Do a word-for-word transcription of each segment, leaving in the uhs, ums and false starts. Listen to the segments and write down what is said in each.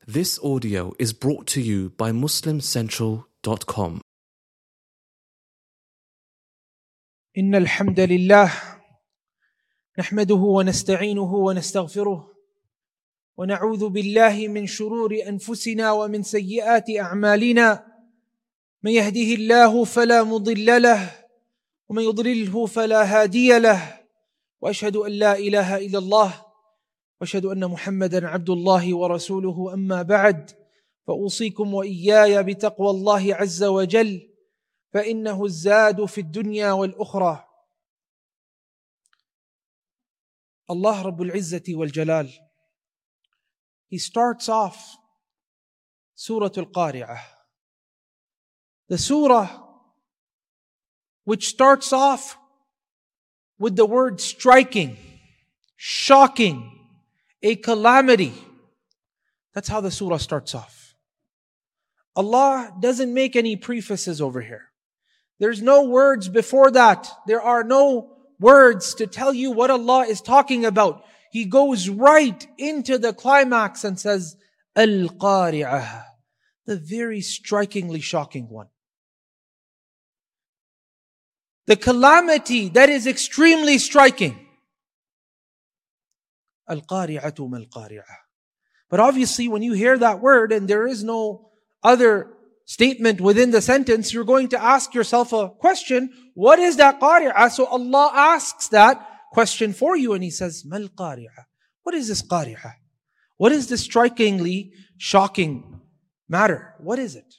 This audio is brought to you by muslim central dot com. إن الحمد لله نحمده ونستعينه ونستغفره ونعوذ بالله من شرور أنفسنا ومن سيئات أعمالنا من يهده الله فلا مضل له ومن يضلله فلا هادي له وأشهد أن لا إله إلا الله وأشهد أن محمدا عبد الله ورسوله أما بعد فأوصيكم وإياي بتقوى الله عز وجل فإنه الزاد في الدنيا والأخرى. Allah Rabbul Izzati wal Jalal, He starts off Surah Al-Qari'ah, the surah which starts off with the word striking, shocking, a calamity. That's how the surah starts off. Allah doesn't make any prefaces over here. There's no words before that. There are no words to tell you what Allah is talking about. He goes right into the climax and says, Al-Qari'ah, the very strikingly shocking one. The calamity that is extremely striking. Al-Qari'atu mal-Qari'ah. But obviously when you hear that word and there is no other statement within the sentence, you're going to ask yourself a question. What is that qari'ah? So Allah asks that question for you and He says, Mal qari'ah. What is this qari'ah? What is this strikingly shocking matter? What is it?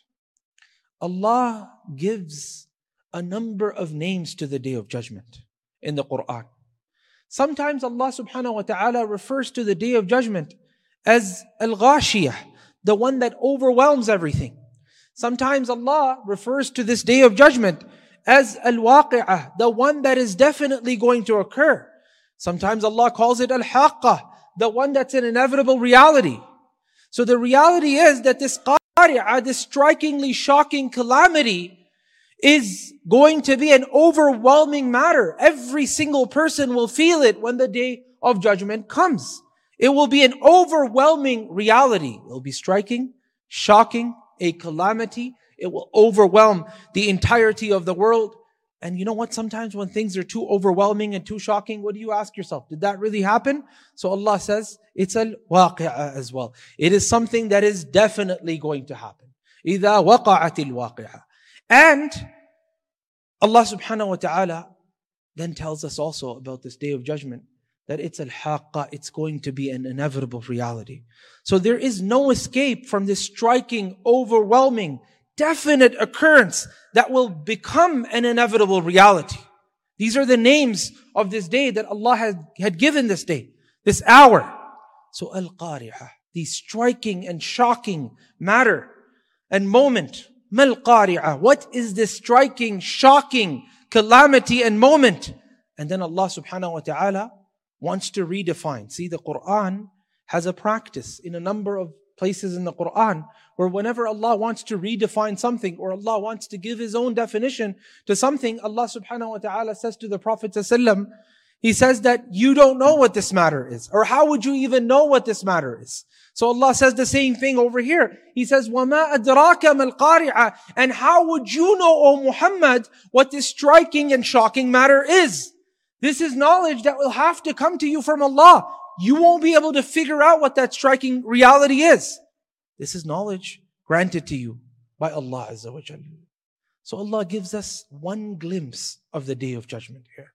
Allah gives a number of names to the Day of Judgment in the Quran. Sometimes Allah subhanahu wa ta'ala refers to the Day of Judgment as Al-Ghashiyah, the one that overwhelms everything. Sometimes Allah refers to this Day of Judgment as Al-Waqi'ah, the one that is definitely going to occur. Sometimes Allah calls it Al-Haqqah, the one that's an inevitable reality. So the reality is that this qari'ah, this strikingly shocking calamity, is going to be an overwhelming matter. Every single person will feel it when the Day of Judgment comes. It will be an overwhelming reality. It will be striking, shocking, a calamity. It will overwhelm the entirety of the world. And you know what? Sometimes when things are too overwhelming and too shocking, what do you ask yourself? Did that really happen? So Allah says, it's al-waqi'ah as well. It is something that is definitely going to happen. إِذَا وَقَعَتِ الْوَاقِعَةِ. And Allah subhanahu wa ta'ala then tells us also about this Day of Judgment, that it's al-haqqa, it's going to be an inevitable reality. So there is no escape from this striking, overwhelming, definite occurrence that will become an inevitable reality. These are the names of this day that Allah had, had given this day, this hour. So al-qari'ah, the striking and shocking matter and moment. Mal qari'ah, what is this striking, shocking calamity and moment? And then Allah subhanahu wa ta'ala wants to redefine. See, the Quran has a practice in a number of places in the Quran where whenever Allah wants to redefine something or Allah wants to give His own definition to something, Allah subhanahu wa ta'ala says to the Prophet sallallahu, He says that you don't know what this matter is, or how would you even know what this matter is? So Allah says the same thing over here. He says, وَمَا أَدْرَاكَ مَا الْقَارِعَةِ. And how would you know, O Muhammad, what this striking and shocking matter is? This is knowledge that will have to come to you from Allah. You won't be able to figure out what that striking reality is. This is knowledge granted to you by Allah Azza wa Jalla. So Allah gives us one glimpse of the Day of Judgment here.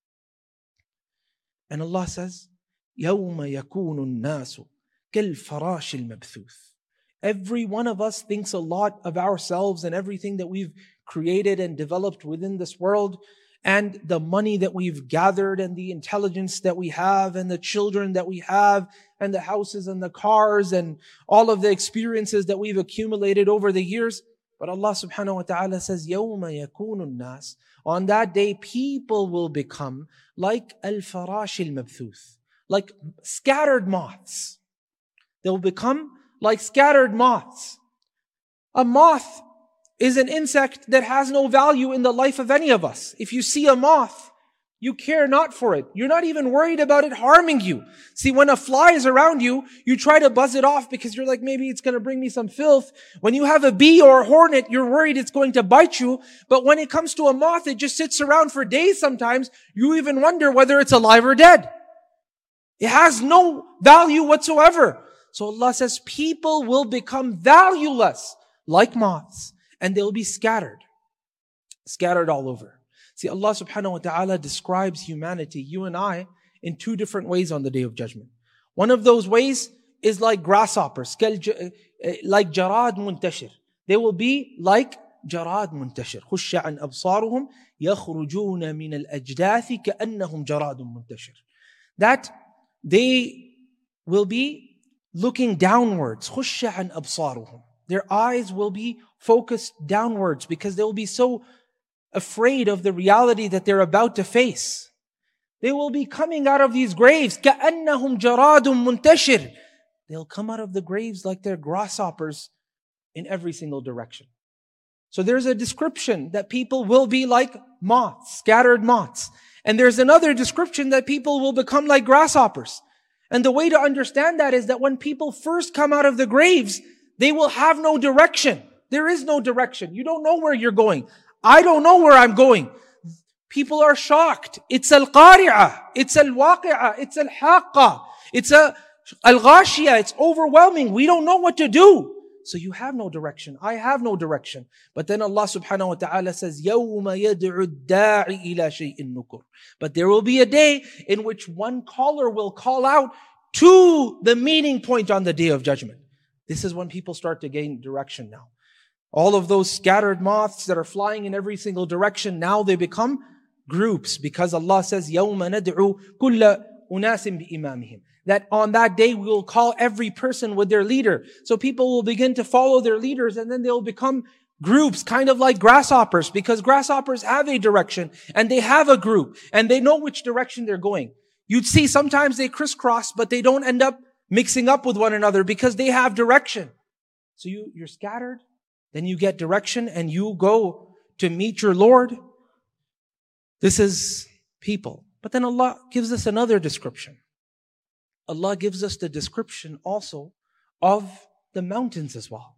And Allah says, يَوْمَ يَكُونُ النَّاسُ كَالْفَرَاشِ الْمَبْثُوثِ. Every one of us thinks a lot of ourselves and everything that we've created and developed within this world, and the money that we've gathered and the intelligence that we have and the children that we have and the houses and the cars and all of the experiences that we've accumulated over the years. But Allah subhanahu wa ta'ala says, يَوْمَ يَكُونُ النَّاسِ. On that day, people will become like al-farash al-mabthuth, like scattered moths. They'll become like scattered moths. A moth is an insect that has no value in the life of any of us. If you see a moth, You care not for it. You're not even worried about it harming you. See, when a fly is around you, you try to buzz it off because you're like, maybe it's going to bring me some filth. When you have a bee or a hornet, you're worried it's going to bite you. But when it comes to a moth, it just sits around for days sometimes. You even wonder whether it's alive or dead. It has no value whatsoever. So Allah says, people will become valueless like moths, and they'll be scattered. Scattered all over. See, Allah subhanahu wa ta'ala describes humanity, you and I, in two different ways on the Day of Judgment. One of those ways is like grasshoppers, like jarad muntashir. They will be like jarad muntashir. خُشَّ عَنْ أَبْصَارُهُمْ يَخْرُجُونَ مِنَ الْأَجْدَاثِ كَأَنَّهُمْ جَرَادٌ مُنْتَشِرٌ. That they will be looking downwards. خُشَّ عَنْ أَبْصَارُهُمْ. Their eyes will be focused downwards because they will be so afraid of the reality that they're about to face. They will be coming out of these graves. كَأَنَّهُمْ جَرَادٌ مُنْتَشِرٌ. They'll come out of the graves like they're grasshoppers in every single direction. So there's a description that people will be like moths, scattered moths. And there's another description that people will become like grasshoppers. And the way to understand that is that when people first come out of the graves, they will have no direction. There is no direction. You don't know where you're going. I don't know where I'm going. People are shocked. It's al-qari'ah. It's al-waqi'ah. It's al-haqqa. It's a al-ghashiyah. It's overwhelming. We don't know what to do. So you have no direction. I have no direction. But then Allah subhanahu wa ta'ala says, يَوْمَ يَدْعُ الدَّاعِ إِلَى شَيْءٍ نُكُرٍ. But there will be a day in which one caller will call out to the meeting point on the Day of Judgment. This is when people start to gain direction now. All of those scattered moths that are flying in every single direction, now they become groups because Allah says, يَوْمَ نَدْعُ كُلَّ أُنَاسٍ بِإِمَامِهِمْ. That on that day we will call every person with their leader. So people will begin to follow their leaders and then they'll become groups, kind of like grasshoppers, because grasshoppers have a direction and they have a group and they know which direction they're going. You'd see sometimes they crisscross, but they don't end up mixing up with one another because they have direction. So you, you're scattered. Then you get direction and you go to meet your Lord. This is people. But then Allah gives us another description. Allah gives us the description also of the mountains as well.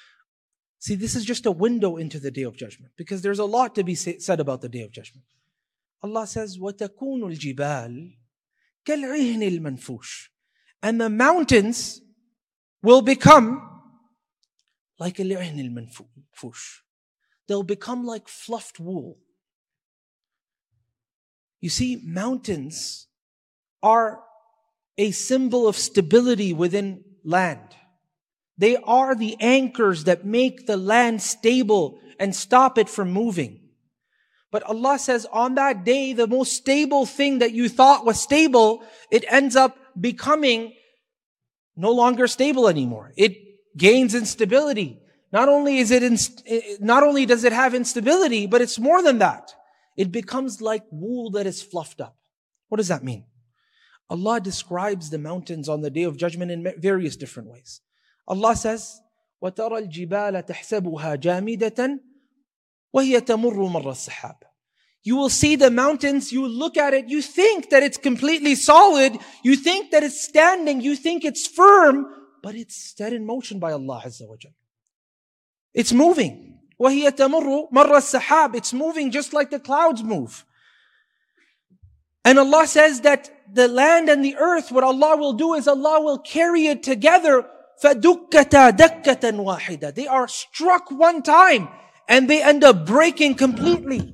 See, this is just a window into the Day of Judgment because there's a lot to be said about the Day of Judgment. Allah says, وَتَكُونُ الْجِبَالِ كَالْعِهْنِ الْمَنْفُوشِ. And the mountains will become like al-'ihn al-manfush. They'll become like fluffed wool. You see, mountains are a symbol of stability within land. They are the anchors that make the land stable and stop it from moving. But Allah says on that day, the most stable thing that you thought was stable, it ends up becoming no longer stable anymore. It gains instability. Not only is it, inst- not only does it have instability, but it's more than that. It becomes like wool that is fluffed up. What does that mean? Allah describes the mountains on the Day of Judgment in various different ways. Allah says, وَتَرَى الْجِبَالَ تَحْسَبُهَا جَامِدَةً وَهِيَ تَمُرُّ مَرَّ السَّحَابِ. You will see the mountains, you look at it, you think that it's completely solid, you think that it's standing, you think it's firm, but it's set in motion by Allah Azza wa Jal. It's moving. وَهِيَ تَمُرُّ مَرَّ السَّحَابِ. It's moving just like the clouds move. And Allah says that the land and the earth, what Allah will do is Allah will carry it together. فَدُكَّتَا دَكَّةً وَاحِدًا. They are struck one time and they end up breaking completely.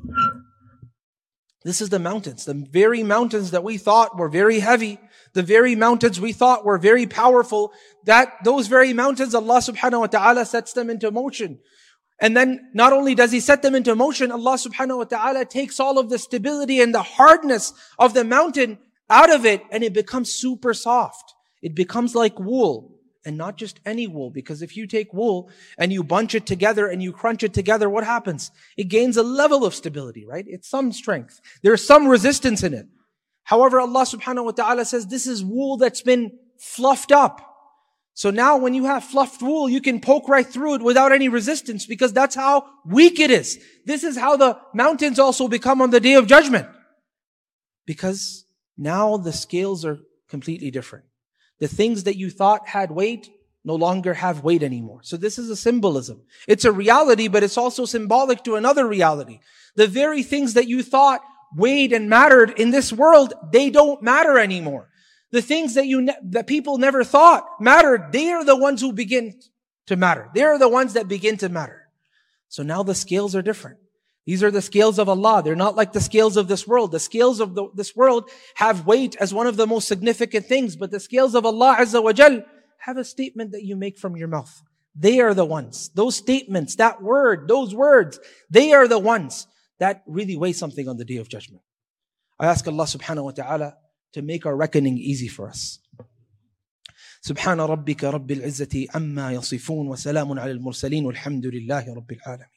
This is the mountains, the very mountains that we thought were very heavy, the very mountains we thought were very powerful, that those very mountains, Allah subhanahu wa ta'ala sets them into motion. And then not only does He set them into motion, Allah subhanahu wa ta'ala takes all of the stability and the hardness of the mountain out of it and it becomes super soft. It becomes like wool. And not just any wool, because if you take wool and you bunch it together and you crunch it together, what happens? It gains a level of stability, right? It's some strength. There's some resistance in it. However, Allah subhanahu wa ta'ala says this is wool that's been fluffed up. So now when you have fluffed wool, you can poke right through it without any resistance because that's how weak it is. This is how the mountains also become on the Day of Judgment. Because now the scales are completely different. The things that you thought had weight no longer have weight anymore. So this is a symbolism. It's a reality, but it's also symbolic to another reality. The very things that you thought weighed and mattered in this world, they don't matter anymore. The things that you ne- that people never thought mattered, they are the ones who begin to matter. They are the ones that begin to matter. So now the scales are different. These are the scales of Allah. They're not like the scales of this world. The scales of the, this world have weight as one of the most significant things, but the scales of Allah Azza wa Jal have a statement that you make from your mouth. They are the ones. Those statements, that word, those words, they are the ones that really weigh something on the Day of Judgment. I ask Allah subhanahu wa ta'ala to make our reckoning easy for us. سبحان ربك رب العزة عما يصفون وسلام على المرسلين والحمد لله رب العالمين.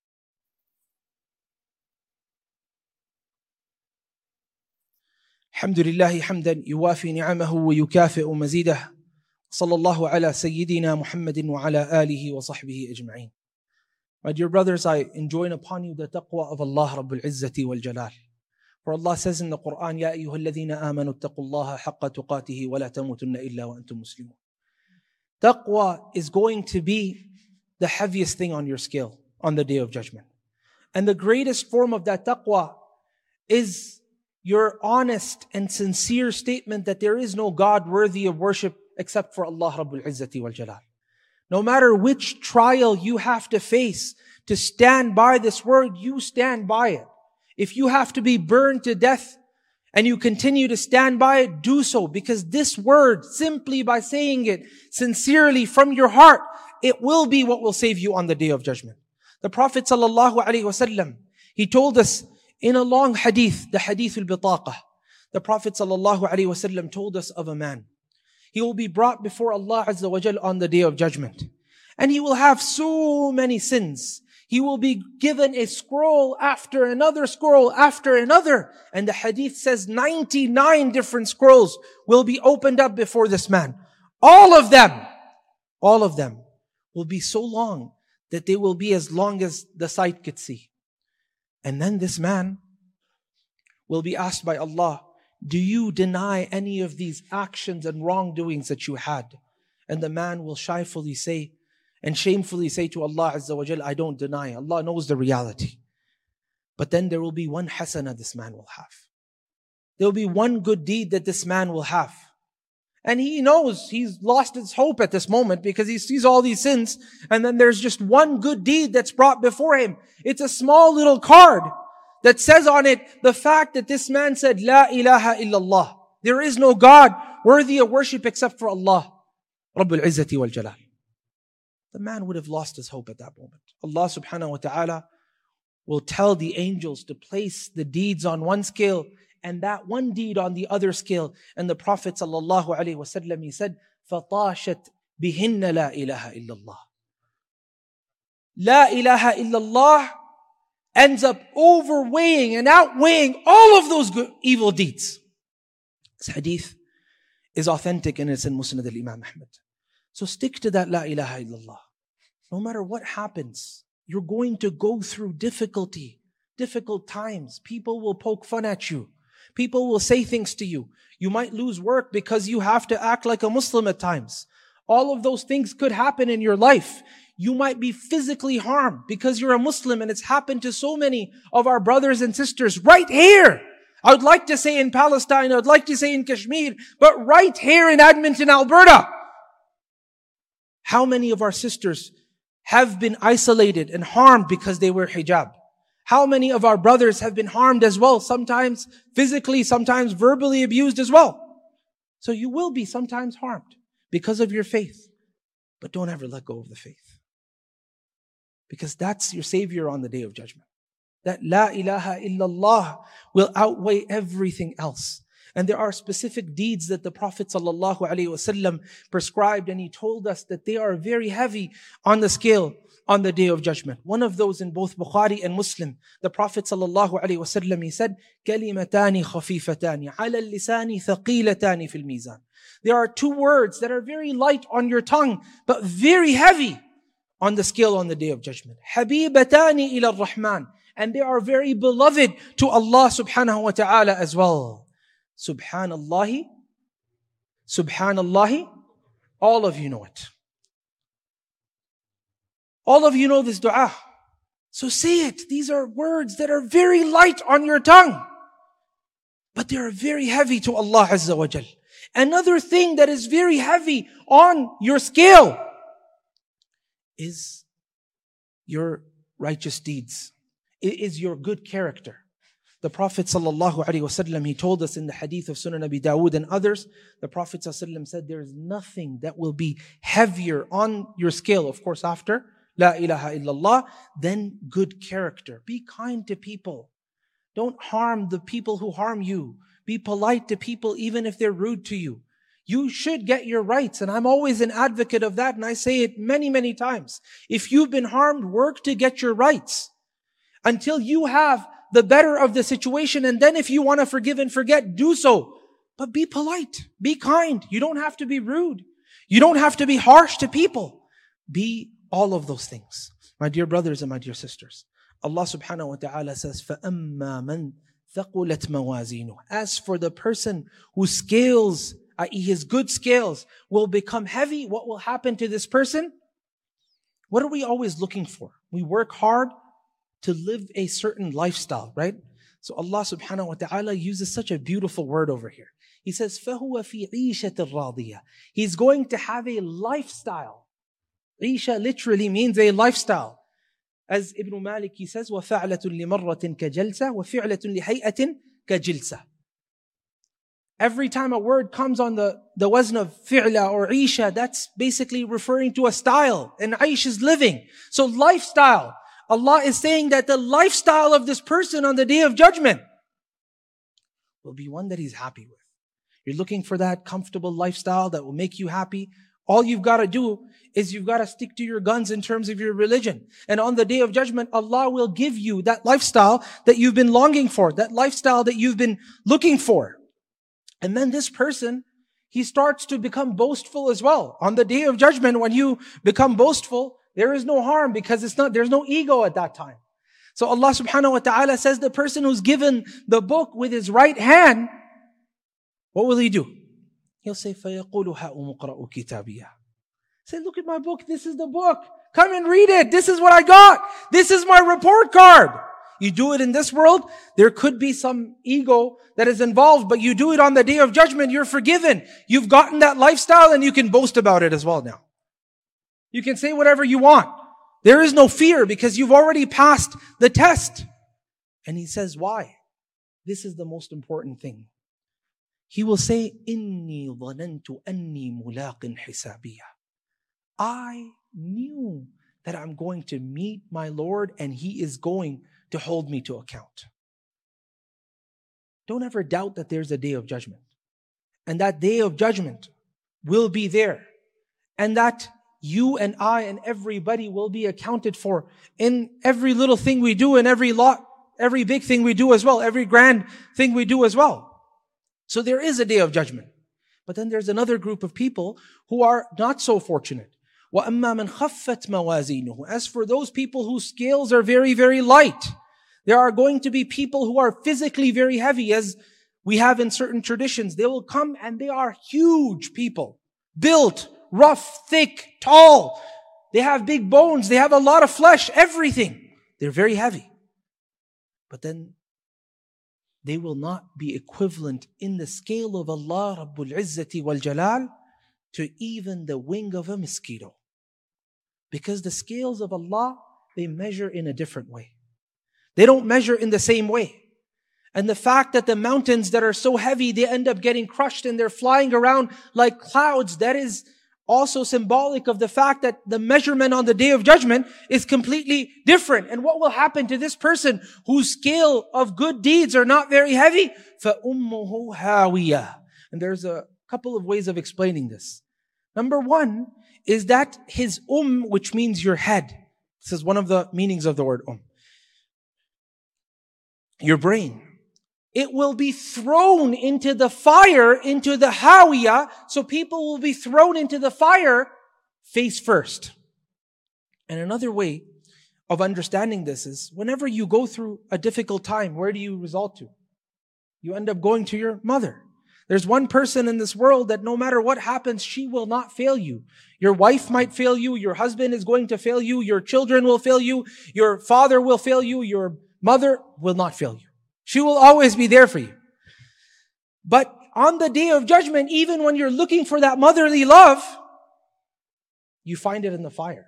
الحمد لله حمدا يوافي نعمه ويكافئ مزيده. صلى الله على سيدنا محمد وعلى آله وصحبه أجمعين. My dear brothers, I enjoin upon you the taqwa of Allah Rabbul Izzati wal Jalal. For Allah says in the Quran, يا أيها الذين آمنوا اتقوا الله حق تقاته ولا تموتن إلا وأنتم مسلمون. Taqwa is going to be the heaviest thing on your scale on the Day of Judgment. And the greatest form of that taqwa is your honest and sincere statement that there is no God worthy of worship except for Allah Rabbul Izzati wal Jalal. No matter which trial you have to face to stand by this word, you stand by it. If you have to be burned to death and you continue to stand by it, do so. Because this word, simply by saying it sincerely from your heart, it will be what will save you on the Day of Judgment. The Prophet sallallahu alaihi wasallam, he told us in a long hadith, the hadith al-bitaqah. The Prophet sallallahu alaihi wasallam told us of a man. He will be brought before Allah Azza wa Jal on the Day of Judgment. And he will have so many sins. He will be given a scroll after another scroll after another. And the hadith says ninety-nine different scrolls will be opened up before this man. All of them, all of them will be so long that they will be as long as the sight could see. And then this man will be asked by Allah, do you deny any of these actions and wrongdoings that you had? And the man will shyfully say and shamefully say to Allah Azza wa Jal, I don't deny. Allah knows the reality. But then there will be one hasana this man will have. There will be one good deed that this man will have. And he knows he's lost his hope at this moment because he sees all these sins. And then there's just one good deed that's brought before him. It's a small little card that says on it the fact that this man said, La ilaha illallah. There is no God worthy of worship except for Allah, Rabbul Izzati wal Jalal. The man would have lost his hope at that moment. Allah subhanahu wa ta'ala will tell the angels to place the deeds on one scale and that one deed on the other scale. And the Prophet sallallahu alaihi wasallam, he said, فَطَاشَتْ بِهِنَّ لَا إِلَهَ إِلَّا اللَّهِ. La ilaha illallah ends up overweighing and outweighing all of those good, evil deeds. This hadith is authentic and it's in Musnad al-Imam Ahmad. So stick to that La ilaha illallah. No matter what happens, you're going to go through difficulty, difficult times. People will poke fun at you. People will say things to you. You might lose work because you have to act like a Muslim at times. All of those things could happen in your life. You might be physically harmed because you're a Muslim, and it's happened to so many of our brothers and sisters right here. I would like to say in Palestine, I would like to say in Kashmir, but right here in Edmonton, Alberta. How many of our sisters have been isolated and harmed because they wear hijab? How many of our brothers have been harmed as well? Sometimes physically, sometimes verbally abused as well. So you will be sometimes harmed because of your faith. But don't ever let go of the faith. Because that's your savior on the Day of Judgment. That La ilaha illallah will outweigh everything else. And there are specific deeds that the Prophet sallallahu alaihi wasallam prescribed, and he told us that they are very heavy on the scale on the Day of Judgment. One of those in both Bukhari and Muslim, the Prophet sallallahu alaihi wasallam, he said, "Kalimatani khafifatani ala al-lisani thaqilatani fil mizan." There are two words that are very light on your tongue, but very heavy on the scale on the Day of Judgment. Habibatani ila ar-Rahman. and they are very beloved to Allah subhanahu wa ta'ala as well. Subhanallahi, Subhanallahi, all of you know it. All of you know this dua. So say it. These are words that are very light on your tongue, but they are very heavy to Allah Azza wa Jal. Another thing that is very heavy on your scale is your righteous deeds. It is your good character. The Prophet sallallahu alaihi wasallam, he told us in the hadith of Sunan Abi Dawood and others, the Prophet sallallahu alaihi wasallam said there is nothing that will be heavier on your scale, of course after La ilaha illallah, than good character. Be kind to people. Don't harm the people who harm you. Be polite to people even if they're rude to you. You should get your rights, and I'm always an advocate of that, and I say it many, many times. If you've been harmed, work to get your rights until you have the better of the situation, and then if you want to forgive and forget, do so. But be polite, be kind. You don't have to be rude. You don't have to be harsh to people. Be all of those things. My dear brothers and my dear sisters, Allah subhanahu wa ta'ala says, فَأَمَّا مَنْ ثَقُلَتْ مَوَازِينُهُ. As for the person whose scales, that is his good scales, will become heavy, what will happen to this person? What are we always looking for? We work hard to live a certain lifestyle, right? So Allah subhanahu wa ta'ala uses such a beautiful word over here. He says, فَهُوَ فِي عِيشَةٍ رَاضِيَةٍ. He's going to have a lifestyle. Isha literally means a lifestyle. As Ibn Malik, he says, وَفَعْلَةٌ لِمَرَّةٍ كَجَلْسَةٍ وَفِعْلَةٌ لِحَيْئَةٍ كَجِلْسَةٍ. Every time a word comes on the, the wazn of fi'la or isha, that's basically referring to a style. And aish is living. So lifestyle. Allah is saying that the lifestyle of this person on the Day of Judgment will be one that he's happy with. You're looking for that comfortable lifestyle that will make you happy. All you've got to do is you've got to stick to your guns in terms of your religion. And on the Day of Judgment, Allah will give you that lifestyle that you've been longing for, that lifestyle that you've been looking for. And then this person, he starts to become boastful as well. On the Day of Judgment, when you become boastful, there is no harm because it's not, there's no ego at that time. So Allah subhanahu wa ta'ala says the person who's given the book with his right hand, what will he do? He'll say, فَيَقُولُ هَاؤُمُ اقْرَءُوا كِتَابِيَهْ. Say, look at my book. This is the book. Come and read it. This is what I got. This is my report card. You do it in this world, there could be some ego that is involved, but you do it on the Day of Judgment, you're forgiven. You've gotten that lifestyle and you can boast about it as well now. You can say whatever you want. There is no fear because you've already passed the test. And he says, why? This is the most important thing. He will say, إِنِّي ظَنَنْتُ أَنِّي مُلَاقٍ حِسَابِيَهْ. I knew that I'm going to meet my Lord and He is going to hold me to account. Don't ever doubt that there's a Day of Judgment. And that Day of Judgment will be there. And that you and I and everybody will be accounted for in every little thing we do and every lot, every big thing we do as well, every grand thing we do as well. So there is a Day of Judgment. But then there's another group of people who are not so fortunate. وَأَمَّا مَنْ خَفَّتْ مَوَازِينُهُ. As for those people whose scales are very, very light, there are going to be people who are physically very heavy, as we have in certain traditions. They will come and they are huge people, built, rough, thick, tall. They have big bones. They have a lot of flesh, everything. They're very heavy. But then they will not be equivalent in the scale of Allah Rabbul Izzati wal Jalal to even the wing of a mosquito. Because the scales of Allah, they measure in a different way. They don't measure in the same way. And the fact that the mountains that are so heavy, they end up getting crushed and they're flying around like clouds, that is also symbolic of the fact that the measurement on the Day of Judgment is completely different. And what will happen to this person whose scale of good deeds are not very heavy? فَأُمُّهُ هَاوِيَةٌ. And there's a couple of ways of explaining this. Number one is that his um, which means your head. This is one of the meanings of the word um. Your brain. It will be thrown into the fire, into the hawiyah, so people will be thrown into the fire face first. And another way of understanding this is whenever you go through a difficult time, where do you resort to? You end up going to your mother. There's one person in this world that no matter what happens, she will not fail you. Your wife might fail you. Your husband is going to fail you. Your children will fail you. Your father will fail you. Your mother will not fail you. She will always be there for you. But on the day of judgment, even when you're looking for that motherly love, you find it in the fire.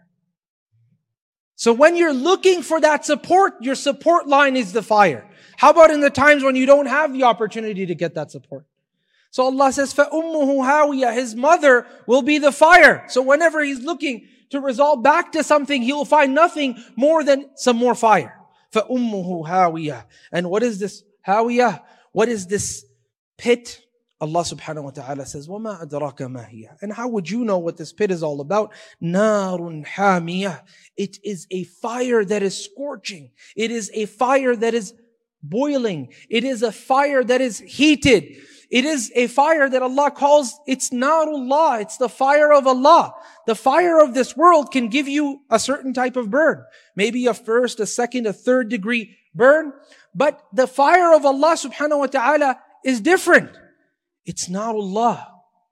So when you're looking for that support, your support line is the fire. How about in the times when you don't have the opportunity to get that support? So Allah says, فَأُمُّهُ هَاوِيَةٌ. His mother will be the fire. So whenever he's looking to resolve back to something, he will find nothing more than some more fire. فَأُمُّهُ هَاوِيَةٌ. And what is this hawiyah? What is this pit? Allah subhanahu wa ta'ala says, وَمَا أَدْرَاكَ مَا هِيَ. And how would you know what this pit is all about? نَارٌ حَامِيَةٌ. It is a fire that is scorching. It is a fire that is boiling. It is a fire that is heated. It is a fire that Allah calls, it's narullah. It's the fire of Allah. The fire of this world can give you a certain type of burn. Maybe a first, a second, a third degree burn. But the fire of Allah subhanahu wa ta'ala is different. It's narullah.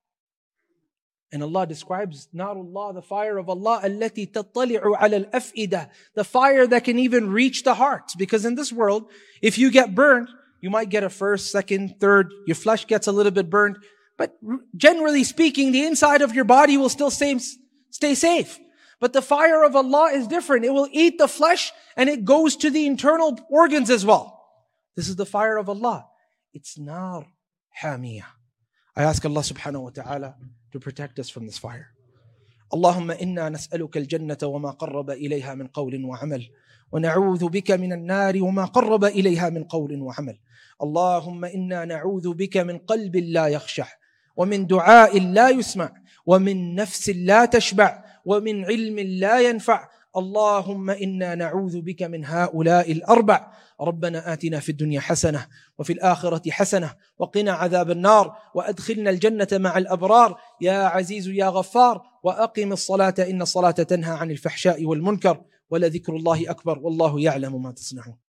And Allah describes narullah, the fire of Allah, التي تطلع على الأفئدة, the fire that can even reach the hearts. Because in this world, if you get burned, you might get a first, second, third, your flesh gets a little bit burned. But generally speaking, the inside of your body will still stay, stay safe. But the fire of Allah is different. It will eat the flesh and it goes to the internal organs as well. This is the fire of Allah. It's nar hamiyah. I ask Allah subhanahu wa ta'ala to protect us from this fire. Allahumma inna nas'aluka al-jannata wa ma qarraba ilayha min qawlin wa amal. ونعوذ بك من النار وما قرب إليها من قول وعمل. اللهم إنا نعوذ بك من قلب لا يخشع ومن دعاء لا يسمع ومن نفس لا تشبع ومن علم لا ينفع. اللهم إنا نعوذ بك من هؤلاء الأربع. ربنا آتنا في الدنيا حسنة وفي الآخرة حسنة وقنا عذاب النار وأدخلنا الجنة مع الأبرار يا عزيز يا غفار. وأقم الصلاة إن الصلاة تنهى عن الفحشاء والمنكر ولذكر الله أكبر والله يعلم ما تصنعون.